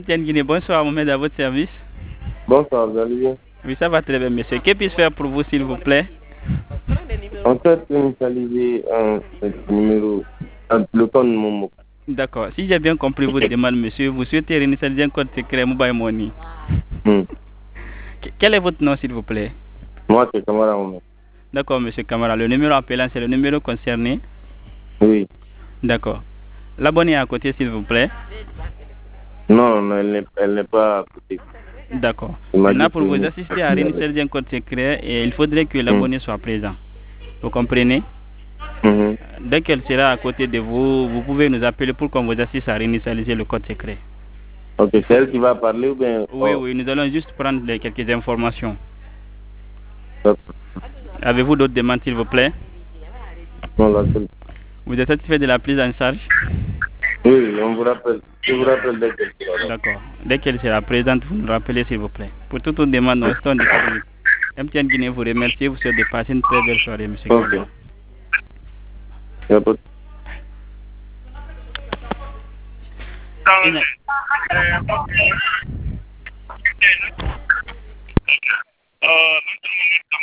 MTN Guinée, bonsoir, Mohamed, à votre service. Bonsoir, vous allez bien? Oui, ça va très bien, monsieur. Que puis-je faire pour vous, s'il vous plaît? En fait, initialiser ce numéro, le compte Momo. D'accord. Si j'ai bien compris votre demande, monsieur, vous souhaitez réinitialiser un code secret Mobile Money. Hmm. Quel est votre nom, s'il vous plaît? Moi, c'est Kamara Momo. D'accord, monsieur Camara. Le numéro appelant, c'est le numéro concerné? Oui. D'accord. L'abonné à côté, s'il vous plaît. Non, non, elle n'est pas à côté. D'accord. Il m'a Maintenant, dit pour que vous assister à réinitialiser un code secret, il faudrait que l'abonné soit présent. Vous comprenez? Mhm. Dès qu'elle sera à côté de vous, vous pouvez nous appeler pour qu'on vous assiste à réinitialiser le code secret. Ok, c'est elle qui va parler ou bien... Oui, Oh, oui, nous allons juste prendre quelques informations. d'accord. Avez-vous d'autres demandes, s'il vous plaît? Non, la seule. Vous êtes satisfait de la prise en charge? Oui, oui, on vous rappelle. Je vous rappelle dès qu'elle sera là. D'accord. Dès qu'elle sera présente, vous nous rappelez, s'il vous plaît. Pour toute autre demande, nous restons disponibles. MTN Guinée vous remercie. Vous souhaite de passer une très belle soirée, monsieur Ok. Kamara. Y a pas de- Une-